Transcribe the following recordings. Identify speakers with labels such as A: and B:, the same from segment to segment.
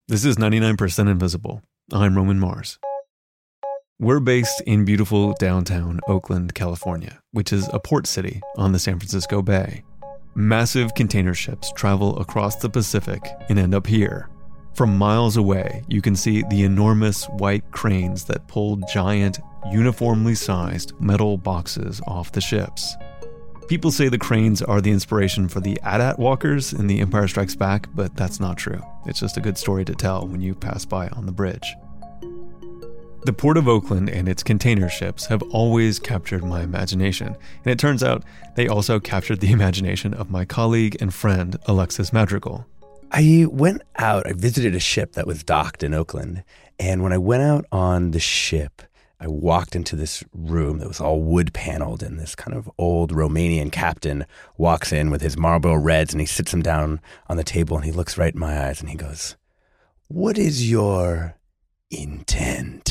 A: This is 99% Invisible. I'm Roman Mars. We're based in beautiful downtown Oakland, California, which is a port city on the San Francisco Bay. Massive container ships travel across the Pacific and end up here. From miles away, you can see the enormous white cranes that pull giant, uniformly sized metal boxes off the ships. People say the cranes are the inspiration for the AT-AT walkers in The Empire Strikes Back, but that's not true. It's just a good story to tell when you pass by on the bridge. The Port of Oakland and its container ships have always captured my imagination, and it turns out they also captured the imagination of my colleague and friend, Alexis Madrigal.
B: I visited a ship that was docked in Oakland, and when I went out on the ship, I walked into this room that was all wood paneled, and this kind of old Romanian captain walks in with his Marlboro Reds, and he sits them down on the table, and he looks right in my eyes, and he goes, "What is your intent?"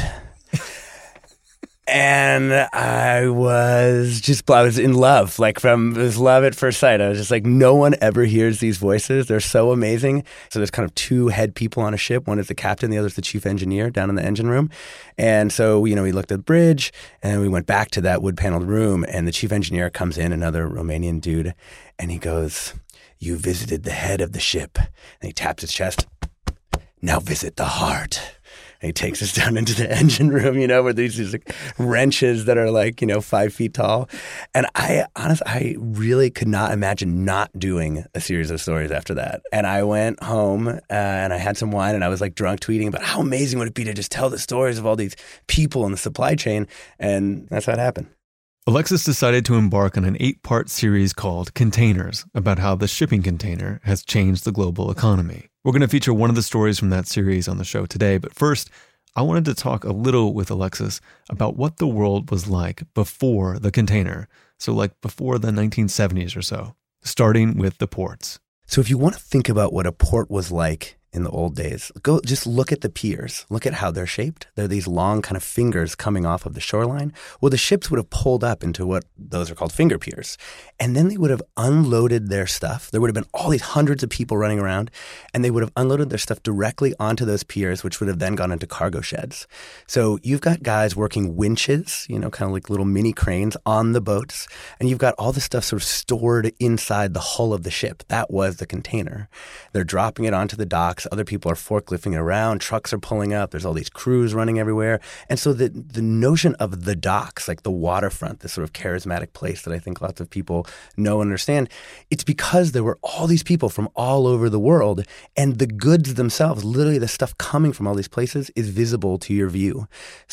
B: And I was in love, it was love at first sight. I was just like, no one ever hears these voices. They're so amazing. So there's kind of two head people on a ship. One is the captain, the other is the chief engineer down in the engine room. And so, we looked at the bridge and we went back to that wood paneled room, and the chief engineer comes in, another Romanian dude, and he goes, "You visited the head of the ship." And he taps his chest. "Now visit the heart." And he takes us down into the engine room, where these wrenches that are 5 feet tall. And I really could not imagine not doing a series of stories after that. And I went home and I had some wine, and I was drunk tweeting about how amazing would it be to just tell the stories of all these people in the supply chain. And that's how it happened.
A: Alexis decided to embark on an 8-part series called Containers, about how the shipping container has changed the global economy. We're going to feature one of the stories from that series on the show today, but first, I wanted to talk a little with Alexis about what the world was like before the container, so before the 1970s or so, starting with the ports.
B: So if you want to think about what a port was like in the old days, go just look at the piers. Look at how they're shaped. They're these long kind of fingers coming off of the shoreline. Well, the ships would have pulled up into what those are called finger piers. And then they would have unloaded their stuff. There would have been all these hundreds of people running around, and they would have unloaded their stuff directly onto those piers, which would have then gone into cargo sheds. So you've got guys working winches, kind of like little mini cranes on the boats, and you've got all the stuff sort of stored inside the hull of the ship. That was the container. They're dropping it onto the docks. Other people are forklifting it around. Trucks are pulling up. There's all these crews running everywhere. And so the notion of the docks, like the waterfront, this sort of charismatic place that I think lots of people know and understand, it's because there were all these people from all over the world, and the goods themselves, literally the stuff coming from all these places, is visible to your view.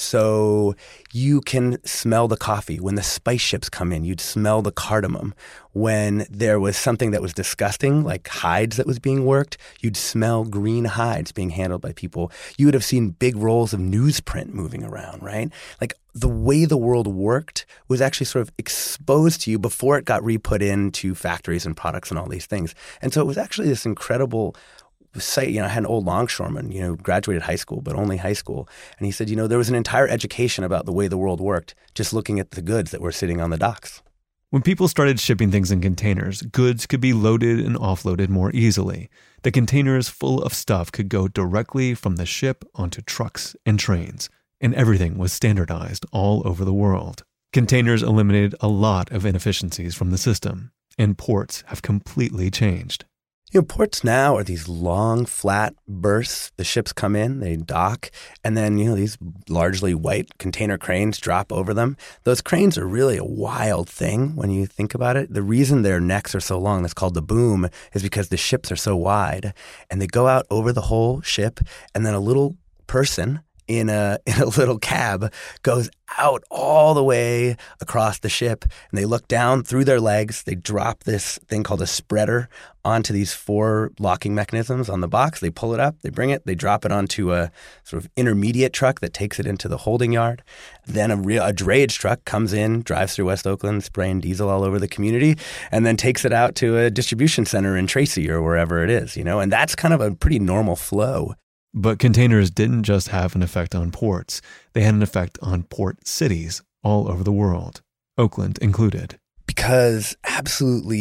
B: So you can smell the coffee. When the spice ships come in, you'd smell the cardamom. When there was something that was disgusting, like hides that was being worked, you'd smell green hides being handled by people. You would have seen big rolls of newsprint moving around, right? The way the world worked was actually sort of exposed to you before it got re-put into factories and products and all these things. And so it was actually this incredible sight. I had an old longshoreman, graduated high school, but only high school. And he said, there was an entire education about the way the world worked just looking at the goods that were sitting on the docks.
A: When people started shipping things in containers, goods could be loaded and offloaded more easily. The containers full of stuff could go directly from the ship onto trucks and trains, and everything was standardized all over the world. Containers eliminated a lot of inefficiencies from the system, and ports have completely changed.
B: Ports now are these long, flat berths. The ships come in, they dock, and then, these largely white container cranes drop over them. Those cranes are really a wild thing when you think about it. The reason their necks are so long, that's called the boom, is because the ships are so wide, and they go out over the whole ship, and then a little person in a little cab goes out all the way across the ship, and they look down through their legs. They drop this thing called a spreader onto these 4 locking mechanisms on the box. They pull it up, they bring it, they drop it onto a sort of intermediate truck that takes it into the holding yard. Then a drayage truck comes in, drives through West Oakland, spraying diesel all over the community, and then takes it out to a distribution center in Tracy or wherever it is, and that's kind of a pretty normal flow.
A: But containers didn't just have an effect on ports. They had an effect on port cities all over the world, Oakland included.
B: Because absolutely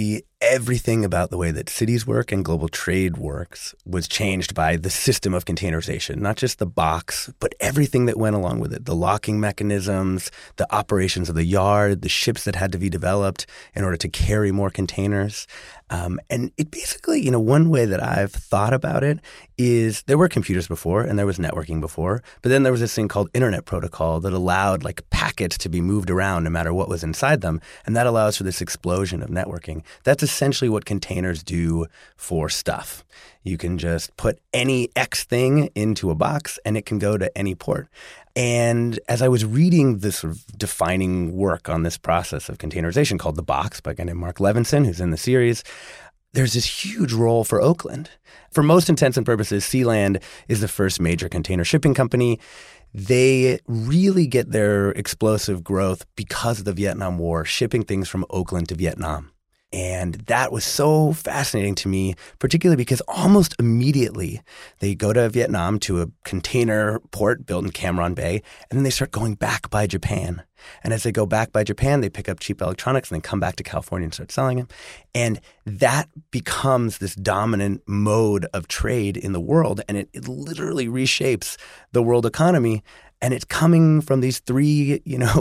B: everything about the way that cities work and global trade works was changed by the system of containerization, not just the box, but everything that went along with it, the locking mechanisms, the operations of the yard, the ships that had to be developed in order to carry more containers. And it basically, one way that I've thought about it is there were computers before and there was networking before, but then there was this thing called Internet Protocol that allowed like packets to be moved around no matter what was inside them. And that allows for this explosion of networking. That's essentially what containers do for stuff. You can just put any X thing into a box and it can go to any port. And as I was reading this sort of defining work on this process of containerization called The Box by a guy named Mark Levinson, who's in the series, there's this huge role for Oakland. For most intents and purposes, Sealand is the first major container shipping company. They really get their explosive growth because of the Vietnam War, shipping things from Oakland to Vietnam. And that was so fascinating to me, particularly because almost immediately they go to Vietnam to a container port built in Cam Ranh Bay, and then they start going back by Japan. And as they go back by Japan, they pick up cheap electronics and then come back to California and start selling them. And that becomes this dominant mode of trade in the world, and it literally reshapes the world economy. And it's coming from these three,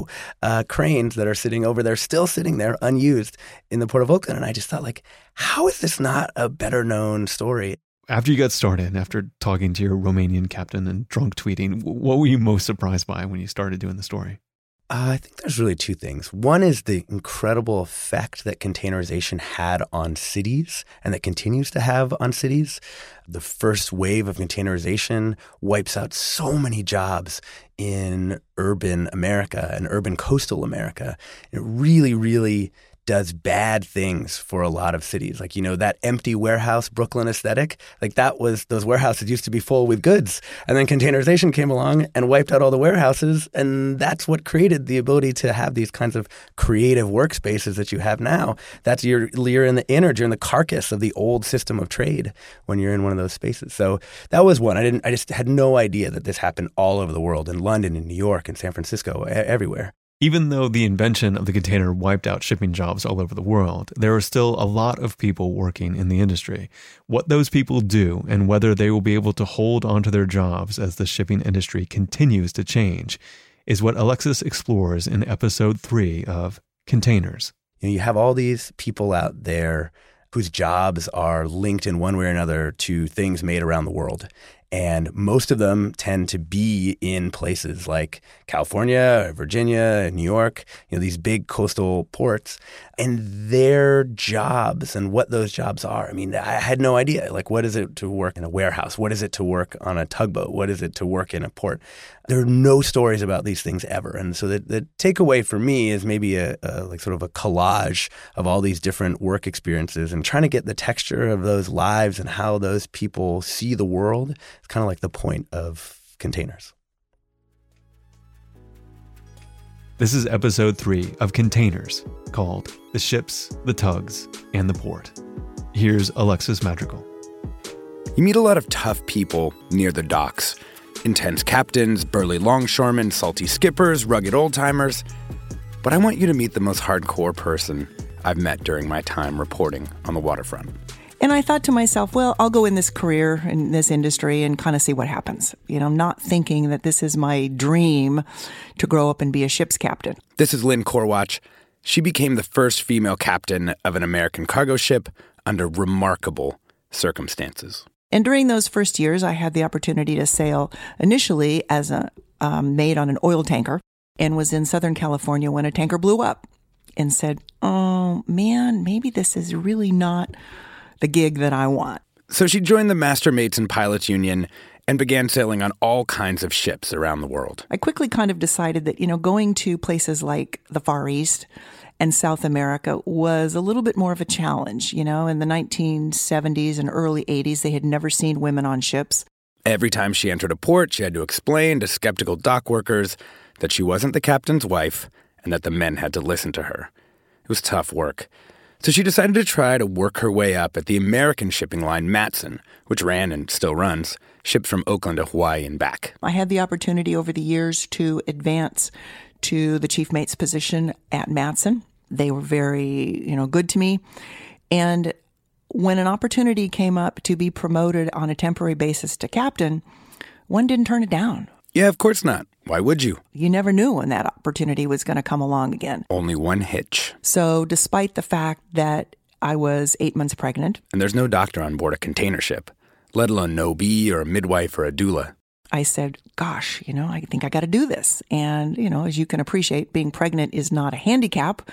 B: cranes that are sitting over there, still sitting there unused in the Port of Oakland. And I just thought, how is this not a better known story?
A: After you got started, after talking to your Romanian captain and drunk tweeting, what were you most surprised by when you started doing the story?
B: I think there's really two things. One is the incredible effect that containerization had on cities and that continues to have on cities. The first wave of containerization wipes out so many jobs in urban America and urban coastal America. It really, really does bad things for a lot of cities. That empty warehouse Brooklyn aesthetic, those warehouses used to be full with goods. And then containerization came along and wiped out all the warehouses. And that's what created the ability to have these kinds of creative workspaces that you have now. That's you're in the innards, you're in the carcass of the old system of trade when you're in one of those spaces. So that was one. I just had no idea that this happened all over the world, in London, in New York, in San Francisco, everywhere.
A: Even though the invention of the container wiped out shipping jobs all over the world, there are still a lot of people working in the industry. What those people do and whether they will be able to hold onto their jobs as the shipping industry continues to change is what Alexis explores in episode 3 of Containers.
B: You have all these people out there whose jobs are linked in one way or another to things made around the world. And most of them tend to be in places like California, or Virginia, New York, these big coastal ports. And their jobs and what those jobs are. I had no idea. What is it to work in a warehouse? What is it to work on a tugboat? What is it to work in a port? There are no stories about these things ever. And so the takeaway for me is maybe a collage of all these different work experiences and trying to get the texture of those lives and how those people see the world. It's kind of like the point of Containers.
A: This is episode 3 of Containers, called The Ships, the Tugs, and the Port. Here's Alexis Madrigal.
C: You meet a lot of tough people near the docks. Intense captains, burly longshoremen, salty skippers, rugged old-timers. But I want you to meet the most hardcore person I've met during my time reporting on the waterfront.
D: And I thought to myself, well, I'll go in this career, in this industry, and kind of see what happens. Not thinking that this is my dream to grow up and be a ship's captain.
C: This is Lynn Korwatch. She became the first female captain of an American cargo ship under remarkable circumstances.
D: And during those first years, I had the opportunity to sail initially as a maid on an oil tanker and was in Southern California when a tanker blew up and said, oh, man, maybe this is really not the gig that I want.
C: So she joined the Master Mates and Pilots Union and began sailing on all kinds of ships around the world.
D: I quickly kind of decided that, going to places like the Far East and South America was a little bit more of a challenge. In the 1970s and early 80s, they had never seen women on ships.
C: Every time she entered a port, she had to explain to skeptical dock workers that she wasn't the captain's wife and that the men had to listen to her. It was tough work. So she decided to try to work her way up at the American shipping line Matson, which ran and still runs ships from Oakland to Hawaii and back.
D: I had the opportunity over the years to advance to the chief mate's position at Matson. They were very, good to me. And when an opportunity came up to be promoted on a temporary basis to captain, one didn't turn it down.
C: Yeah, of course not. Why would you?
D: You never knew when that opportunity was going to come along again.
C: Only one hitch.
D: So despite the fact that I was 8 months pregnant.
C: And there's no doctor on board a container ship, let alone an OB or a midwife or a doula.
D: I said, gosh, I think I got to do this. And, as you can appreciate, being pregnant is not a handicap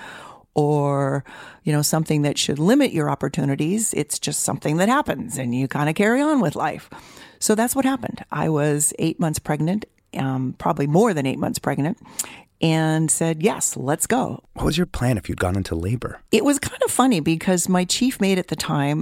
D: or, something that should limit your opportunities. It's just something that happens and you kind of carry on with life. So that's what happened. I was 8 months pregnant, probably more than 8 months pregnant, and said, yes, let's go.
C: What was your plan if you'd gone into labor?
D: It was kind of funny because my chief mate at the time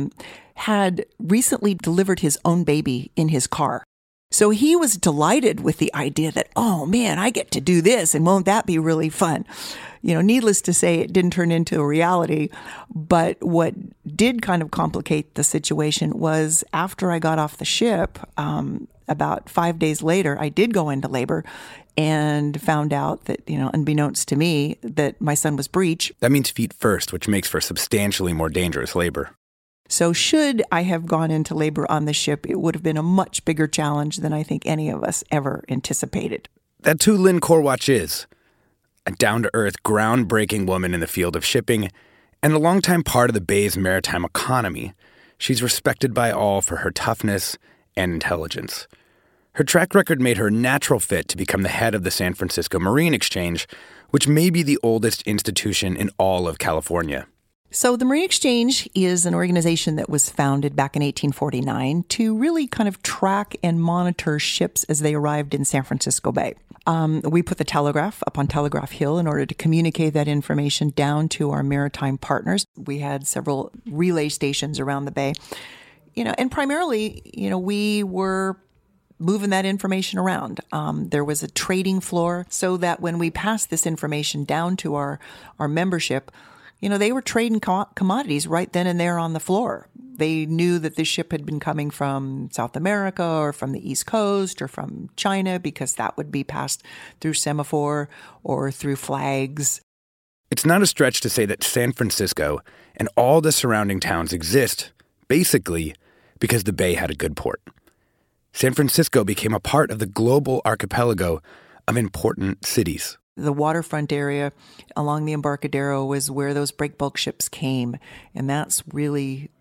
D: had recently delivered his own baby in his car. So he was delighted with the idea that, oh man, I get to do this and won't that be really fun? Needless to say, it didn't turn into a reality. But what did kind of complicate the situation was after I got off the ship, about 5 days later, I did go into labor and found out that, unbeknownst to me, that my son was breech.
C: That means feet first, which makes for substantially more dangerous labor.
D: So should I have gone into labor on the ship, it would have been a much bigger challenge than I think any of us ever anticipated.
C: That's who Lynn Korwatch is. A down-to-earth, groundbreaking woman in the field of shipping and a longtime part of the Bay's maritime economy. She's respected by all for her toughness and intelligence. Her track record made her a natural fit to become the head of the San Francisco Marine Exchange, which may be the oldest institution in all of California.
D: So the Marine Exchange is an organization that was founded back in 1849 to really kind of track and monitor ships as they arrived in San Francisco Bay. We put the telegraph up on Telegraph Hill in order to communicate that information down to our maritime partners. We had several relay stations around the bay, and primarily, we were moving that information around. There was a trading floor so that when we passed this information down to our membership, they were trading commodities right then and there on the floor. They knew that this ship had been coming from South America or from the East Coast or from China because that would be passed through semaphore or through flags.
C: It's not a stretch to say that San Francisco and all the surrounding towns exist, basically, because the Bay had a good port. San Francisco became a part of the global archipelago of important cities.
D: The waterfront area along the Embarcadero was where those breakbulk ships came. And that's really,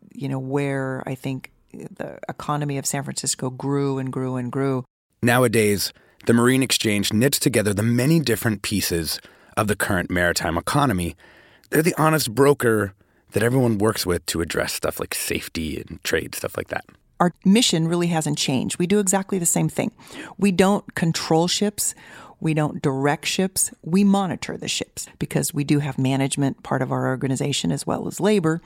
D: where I think the economy of San Francisco grew and grew and grew.
C: Nowadays, the Marine Exchange knits together the many different pieces of the current maritime economy. They're the honest broker that everyone works with to address stuff like safety and trade, stuff like that.
D: Our mission really hasn't changed. We do exactly the same thing. We don't control ships. We don't direct ships. We monitor the ships because we do have management, part of our organization, as well as labor.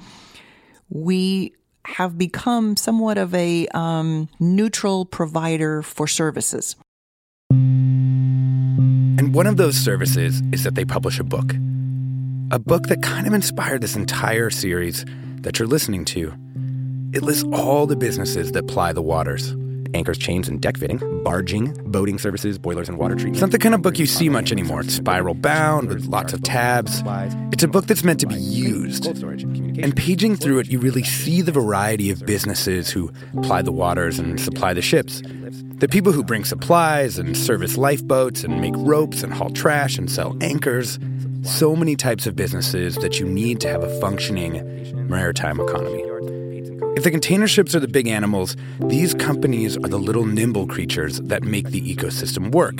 D: We have become somewhat of a neutral provider for services.
C: And one of those services is that they publish a book that kind of inspired this entire series that you're listening to. It lists all the businesses that ply the waters. Anchors, chains, and deck fitting, barging, boating services, boilers, and water treatment. It's not the kind of book you see much anymore. It's spiral bound with lots of tabs. It's a book that's meant to be used. And paging through it, you really see the variety of businesses who ply the waters and supply the ships. The people who bring supplies and service lifeboats and make ropes and haul trash and sell anchors. So many types of businesses that you need to have a functioning maritime economy. If the container ships are the big animals, these companies are the little nimble creatures that make the ecosystem work.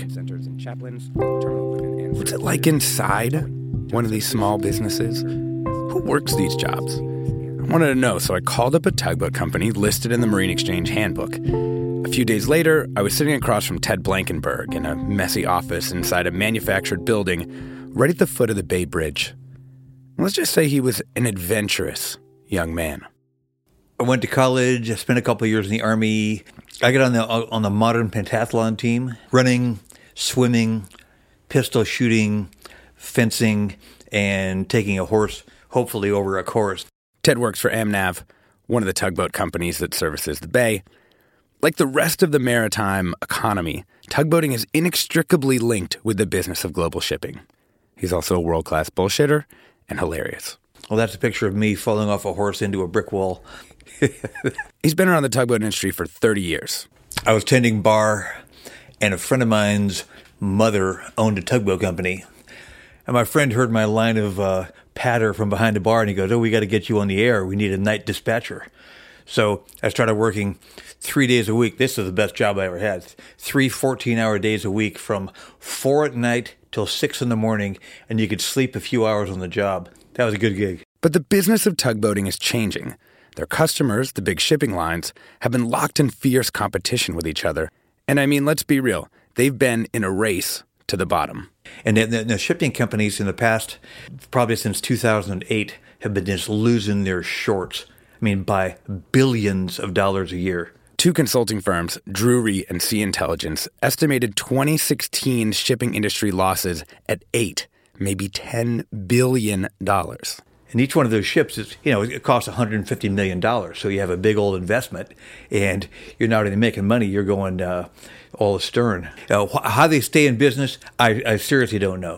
C: What's it like inside one of these small businesses? Who works these jobs? I wanted to know, so I called up a tugboat company listed in the Marine Exchange handbook. A few days later, I was sitting across from Ted Blankenberg in a messy office inside a manufactured building right at the foot of the Bay Bridge. Let's just say he was an adventurous young man.
E: I went to college. I spent a couple of years in the Army. I got on the modern pentathlon team, running, swimming, pistol shooting, fencing, and taking a horse, hopefully over a course.
C: Ted works for AmNav, one of the tugboat companies that services the Bay. Like the rest of the maritime economy, tugboating is inextricably linked with the business of global shipping. He's also a world-class bullshitter and hilarious.
E: Well, that's a picture of me falling off a horse into a brick wall.
C: He's been around the tugboat industry for 30 years.
E: I was tending bar, and a friend of mine's mother owned a tugboat company. And my friend heard my line of patter from behind the bar, and he goes, "Oh, we got to get you on the air. We need a night dispatcher." So I started working 3 days a week. This is the best job I ever had. 3 14-hour days a week from 4 at night till 6 in the morning, and you could sleep a few hours on the job. That was a good gig.
C: But the business of tugboating is changing. Their customers, the big shipping lines, have been locked in fierce competition with each other. And I mean, let's be real, they've been in a race to the bottom.
E: And the shipping companies in the past, probably since 2008, have been just losing their shorts. I mean, by billions of dollars a year.
C: Two consulting firms, Drury and Sea Intelligence, estimated 2016 shipping industry losses at $8, maybe $10 billion.
E: And each one of those ships is, it costs $150 million. So you have a big old investment, and you're not only making money, you're going all astern. How they stay in business, I seriously don't know.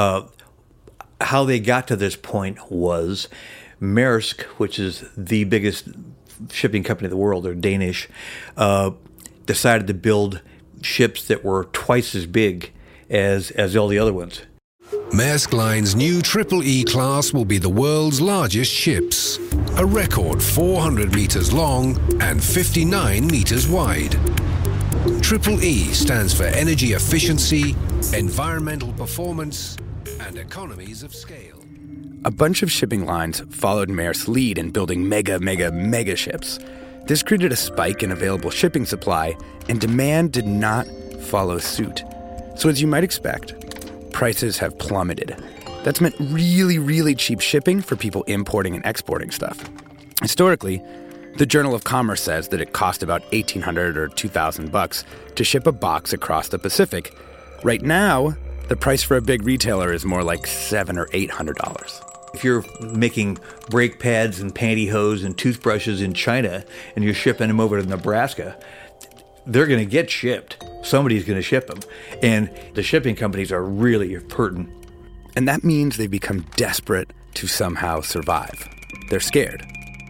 E: How they got to this point was Maersk, which is the biggest shipping company in the world, they're Danish, decided to build ships that were twice as big as all the other ones.
F: Maersk Line's new Triple E class will be the world's largest ships, a record 400 meters long and 59 meters wide. Triple E stands for energy efficiency, environmental performance, and economies of scale.
C: A bunch of shipping lines followed Maersk's lead in building mega ships. This created a spike in available shipping supply, and demand did not follow suit. So as you might expect, prices have plummeted. That's meant really cheap shipping for people importing and exporting stuff. Historically, the Journal of Commerce says that it cost about $1,800 or $2,000 to ship a box across the Pacific. Right now, the price for a big retailer is more like $700 or $800.
E: If you're making brake pads and pantyhose and toothbrushes in China and you're shipping them over to Nebraska, they're going to get shipped. Somebody's going to ship them. And the shipping companies are really hurting.
C: And that means they've become desperate to somehow survive. They're scared.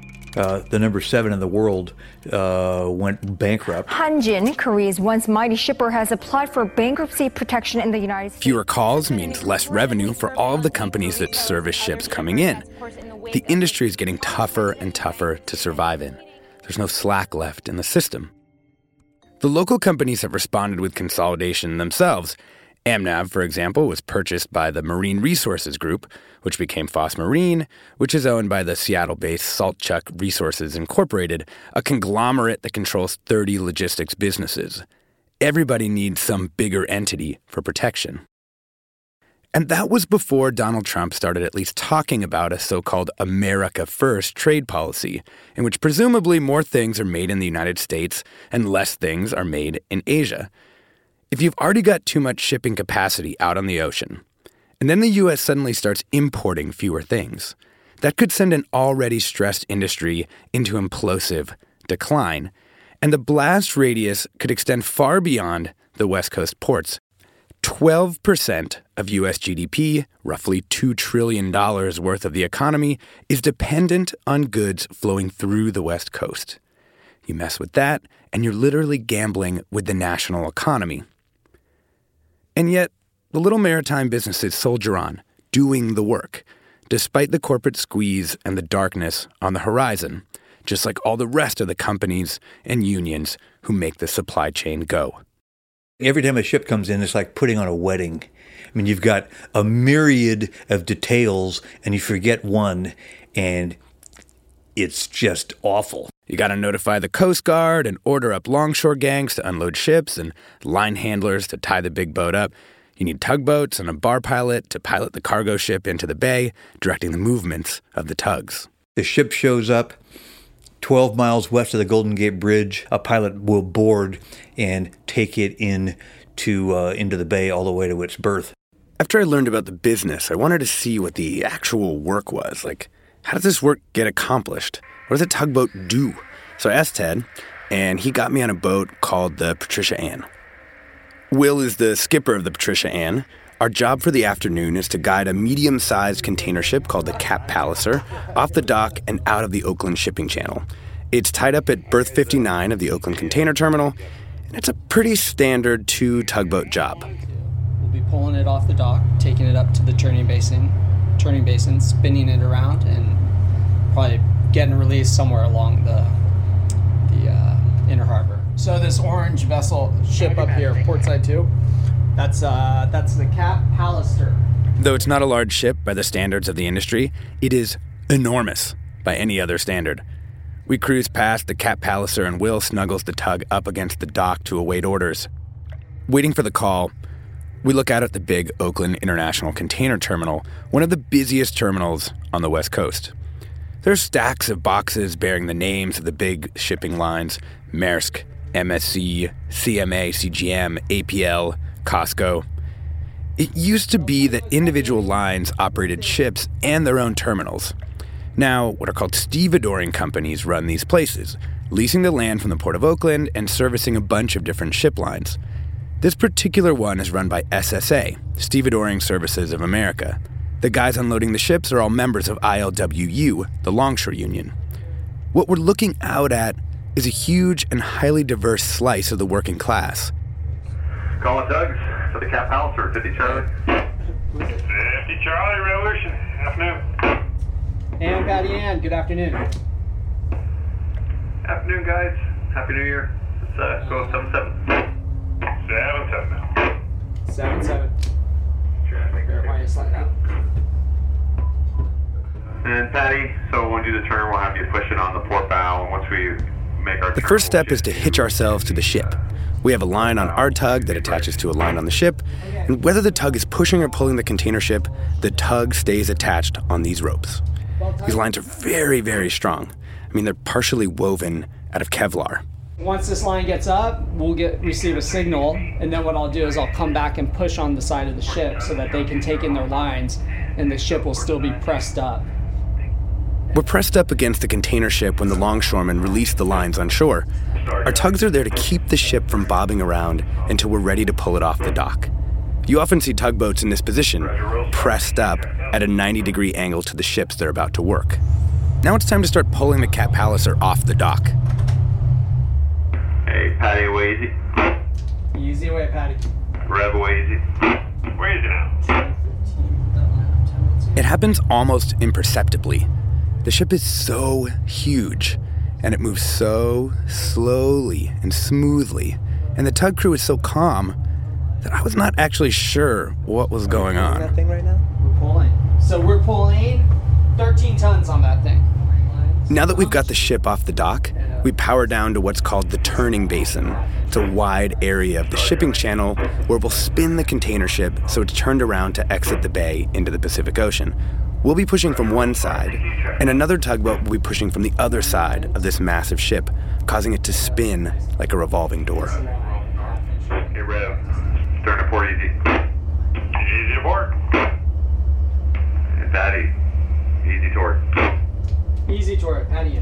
E: The number 7 in the world went bankrupt.
G: Hanjin, Korea's once mighty shipper, has applied for bankruptcy protection in the United States.
C: Fewer calls means less revenue for all of the companies that service ships coming in. The industry is getting tougher and tougher to survive in. There's no slack left in the system. The local companies have responded with consolidation themselves. Amnav, for example, was purchased by the Marine Resources Group, which became Foss Marine, which is owned by the Seattle-based Saltchuk Resources Incorporated, a conglomerate that controls 30 logistics businesses. Everybody needs some bigger entity for protection. And that was before Donald Trump started at least talking about a so-called America First trade policy, in which presumably more things are made in the United States and less things are made in Asia. If you've already got too much shipping capacity out on the ocean, and then the U.S. suddenly starts importing fewer things, that could send an already stressed industry into implosive decline, and the blast radius could extend far beyond the West Coast ports. 12% of U.S. GDP, roughly $2 trillion worth of the economy, is dependent on goods flowing through the West Coast. You mess with that, and you're literally gambling with the national economy. And yet, the little maritime businesses soldier on, doing the work, despite the corporate squeeze and the darkness on the horizon, just like all the rest of the companies and unions who make the supply chain go.
E: Every time a ship comes in, it's like putting on a wedding. I mean, you've got a myriad of details, and you forget one, and it's just awful.
C: You got to notify the Coast Guard and order up longshore gangs to unload ships and line handlers to tie the big boat up. You need tugboats and a bar pilot to pilot the cargo ship into the bay, directing the movements of the tugs.
E: The ship shows up 12 miles west of the Golden Gate Bridge. A pilot will board and take it into the bay all the way to its berth.
C: After I learned about the business, I wanted to see what the actual work was. Like, how does this work get accomplished? What does a tugboat do? So I asked Ted, and he got me on a boat called the Patricia Ann. Will is the skipper of the Patricia Ann, Our job for the afternoon is to guide a medium-sized container ship called the Cap Palliser off the dock and out of the Oakland shipping channel. It's tied up at berth 59 of the Oakland Container Terminal, and it's a pretty standard 2-tugboat job.
H: We'll be pulling it off the dock, taking it up to the turning basin, spinning it around, and probably getting released somewhere along the inner harbor. So this orange vessel ship up here, portside 2, that's the Cap Palliser.
C: Though it's not a large ship by the standards of the industry, it is enormous by any other standard. We cruise past the Cap Palliser and Will snuggles the tug up against the dock to await orders. Waiting for the call, we look out at the big Oakland International Container Terminal, one of the busiest terminals on the West Coast. There's stacks of boxes bearing the names of the big shipping lines: Maersk, MSC, CMA, CGM, APL, Costco. It used to be that individual lines operated ships and their own terminals. Now, what are called stevedoring companies run these places, leasing the land from the Port of Oakland and servicing a bunch of different ship lines. This particular one is run by SSA, Stevedoring Services of America. The guys unloading the ships are all members of ILWU, the Longshore Union. What we're looking out at is a huge and highly diverse slice of the working class.
I: Calling Tugs to the Cap Palliser, 50 Charlie. 50 Charlie, Revolution, afternoon.
H: And Patty Ann, good afternoon.
I: Afternoon, guys. Happy New Year. Let's go 7-7. 7-7 now.
H: 7-7. Why you slide out?
I: And Patty, so when we do the turn, we'll have you push it on the port bow, and once we make our
C: The first step is to hitch ourselves to the ship. We have a line on our tug that attaches to a line on the ship, and whether the tug is pushing or pulling the container ship, the tug stays attached on these ropes. These lines are very, very strong. I mean, they're partially woven out of Kevlar.
H: Once this line gets up, we'll receive a signal, and then what I'll do is I'll come back and push on the side of the ship so that they can take in their lines, and the ship will still be pressed up.
C: We're pressed up against the container ship when the longshoremen release the lines on shore. Our tugs are there to keep the ship from bobbing around until we're ready to pull it off the dock. You often see tugboats in this position, pressed up at a 90-degree angle to the ships they're about to work. Now it's time to start pulling the Cap Palliser off the dock.
I: Hey, Patty, away easy.
H: Easy away, Patty.
I: Rev away easy. Where is it now?
C: It happens almost imperceptibly. The ship is so huge, and it moves so slowly and smoothly, and the tug crew is so calm that I was not actually sure what was going on.
H: That thing right now? We're pulling. So we're pulling 13 tons on that thing.
C: Now that we've got the ship off the dock, we power down to what's called the turning basin. It's a wide area of the shipping channel where we'll spin the container ship so it's turned around to exit the bay into the Pacific Ocean. We'll be pushing from one side, and another tugboat will be pushing from the other side of this massive ship, causing it to spin like a revolving door.
I: Hey, Rev. Stern to port easy. Easy to port. Hey, Patty. Easy toward.
H: Easy toward, Patty.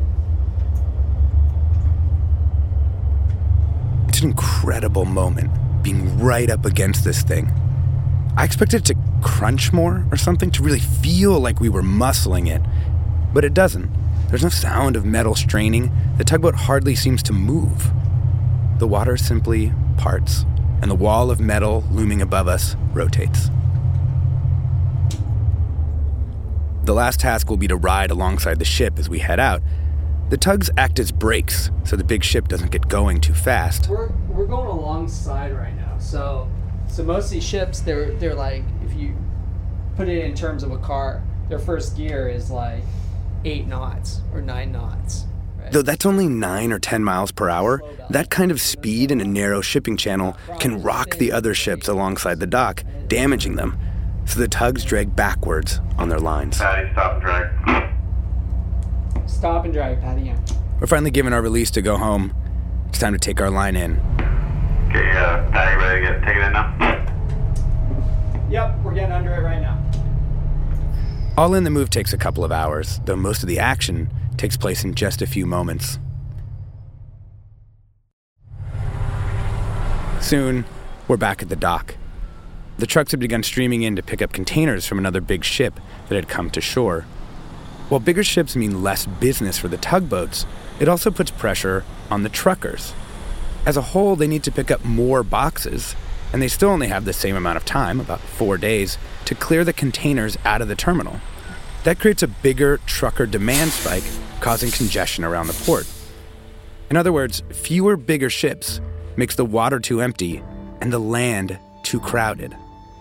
C: It's an incredible moment, being right up against this thing. I expected it to crunch more or something, to really feel like we were muscling it, but it doesn't. There's no sound of metal straining. The tugboat hardly seems to move. The water simply parts, and the wall of metal looming above us rotates. The last task will be to ride alongside the ship as we head out. The tugs act as brakes, so the big ship doesn't get going too fast.
H: We're going alongside right now, so most of these ships, they're like, if you put it in terms of a car, their first gear is like 8 knots or 9 knots. Right?
C: Though that's only 9 or 10 miles per hour, that kind of speed in a narrow shipping channel can rock the other ships alongside the dock, damaging them. So the tugs drag backwards on their lines.
I: Patty, stop and drag.
H: Stop and drag, Patty.
C: We're finally given our release to go home. It's time to take our line in.
I: Okay, Patty, ready to take it in now?
H: Yep, we're getting under it right now.
C: All in, the move takes a couple of hours, though most of the action takes place in just a few moments. Soon, we're back at the dock. The trucks had begun streaming in to pick up containers from another big ship that had come to shore. While bigger ships mean less business for the tugboats, it also puts pressure on the truckers. As a whole, they need to pick up more boxes, and they still only have the same amount of time, about 4 days, to clear the containers out of the terminal. That creates a bigger trucker demand spike, causing congestion around the port. In other words, fewer bigger ships makes the water too empty and the land too crowded.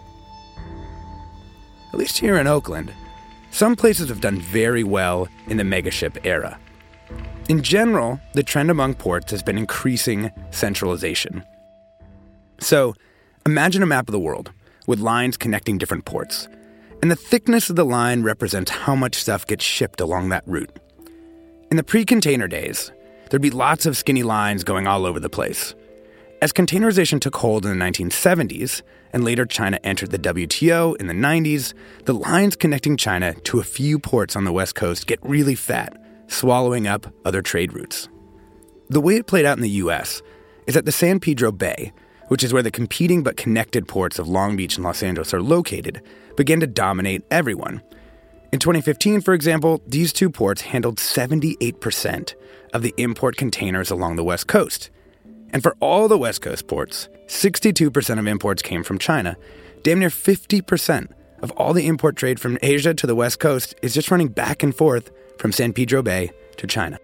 C: At least here in Oakland, some places have done very well in the megaship era. In general, the trend among ports has been increasing centralization. So, imagine a map of the world with lines connecting different ports, and the thickness of the line represents how much stuff gets shipped along that route. In the pre-container days, there'd be lots of skinny lines going all over the place. As containerization took hold in the 1970s, and later China entered the WTO in the 90s, the lines connecting China to a few ports on the West Coast get really fat, swallowing up other trade routes. The way it played out in the U.S. is that the San Pedro Bay, which is where the competing but connected ports of Long Beach and Los Angeles are located, began to dominate everyone. In 2015, for example, these two ports handled 78% of the import containers along the West Coast. And for all the West Coast ports, 62% of imports came from China. Damn near 50% of all the import trade from Asia to the West Coast is just running back and forth from San Pedro Bay to China.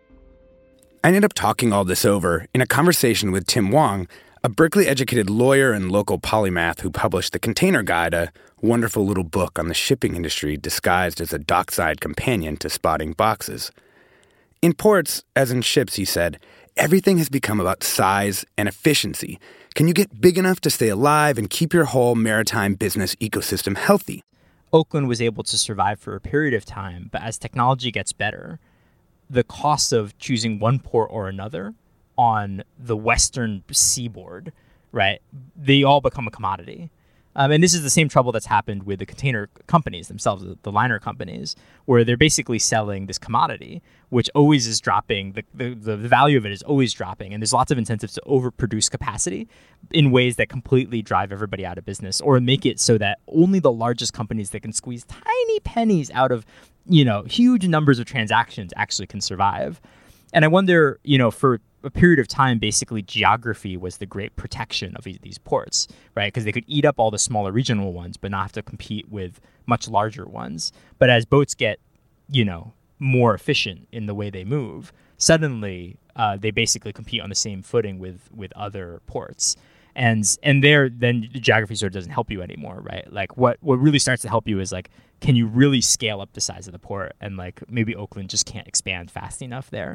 C: I ended up talking all this over in a conversation with Tim Wong, a Berkeley-educated lawyer and local polymath who published The Container Guide, a wonderful little book on the shipping industry disguised as a dockside companion to spotting boxes. In ports, as in ships, he said, everything has become about size and efficiency. Can you get big enough to stay alive and keep your whole maritime business ecosystem healthy?
J: Oakland was able to survive for a period of time, but as technology gets better, the cost of choosing one port or another on the western seaboard, right, they all become a commodity. And this is the same trouble that's happened with the container companies themselves, the liner companies, where they're basically selling this commodity, which always is dropping. The value of it is always dropping. And there's lots of incentives to overproduce capacity in ways that completely drive everybody out of business or make it so that only the largest companies that can squeeze tiny pennies out of, huge numbers of transactions actually can survive. And I wonder, for a period of time, basically geography was the great protection of these ports, right? Because they could eat up all the smaller regional ones, but not have to compete with much larger ones. But as boats get, more efficient in the way they move, suddenly they basically compete on the same footing with other ports. And there, then the geography sort of doesn't help you anymore, right? Like what really starts to help you is like, can you really scale up the size of the port? And like maybe Oakland just can't expand fast enough there.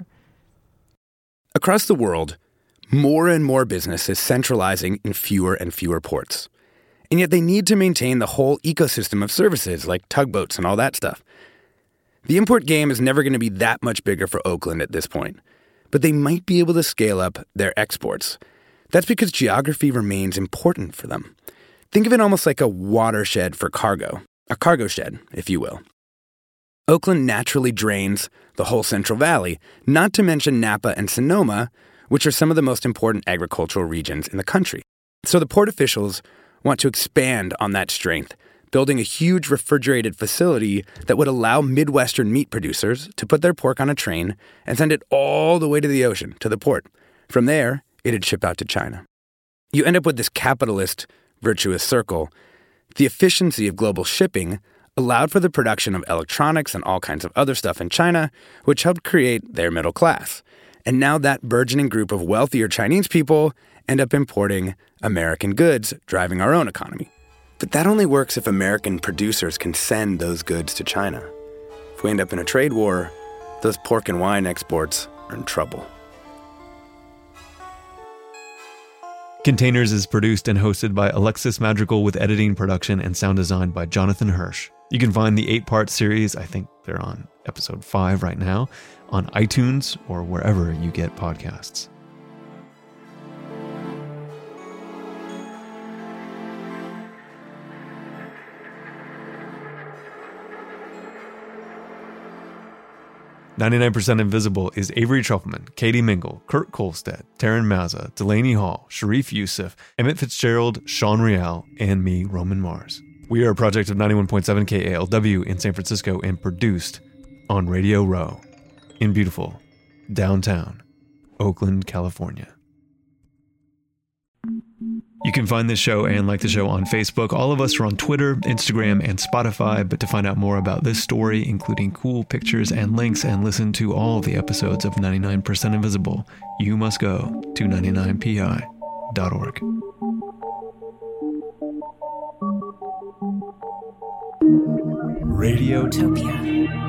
C: Across the world, more and more business is centralizing in fewer and fewer ports. And yet they need to maintain the whole ecosystem of services like tugboats and all that stuff. The import game is never going to be that much bigger for Oakland at this point, but they might be able to scale up their exports. That's because geography remains important for them. Think of it almost like a watershed for cargo, a cargo shed, if you will. Oakland naturally drains the whole Central Valley, not to mention Napa and Sonoma, which are some of the most important agricultural regions in the country. So the port officials want to expand on that strength, building a huge refrigerated facility that would allow Midwestern meat producers to put their pork on a train and send it all the way to the ocean, to the port. From there, it'd ship out to China. You end up with this capitalist, virtuous circle. The efficiency of global shipping allowed for the production of electronics and all kinds of other stuff in China, which helped create their middle class. And now that burgeoning group of wealthier Chinese people end up importing American goods, driving our own economy. But that only works if American producers can send those goods to China. If we end up in a trade war, those pork and wine exports are in trouble.
A: Containers is produced and hosted by Alexis Madrigal with editing, production, and sound design by Jonathan Hirsch. You can find the 8-part series, I think they're on episode 5 right now, on iTunes or wherever you get podcasts. 99% Invisible is Avery Trufelman, Katie Mingle, Kurt Kolstad, Taryn Mazza, Delaney Hall, Sharif Youssef, Emmett Fitzgerald, Sean Rial, and me, Roman Mars. We are a project of 91.7 KALW in San Francisco and produced on Radio Row in beautiful downtown Oakland, California. You can find this show and like the show on Facebook. All of us are on Twitter, Instagram, and Spotify. But to find out more about this story, including cool pictures and links, and listen to all of the episodes of 99% Invisible, you must go to 99pi.org. Radiotopia.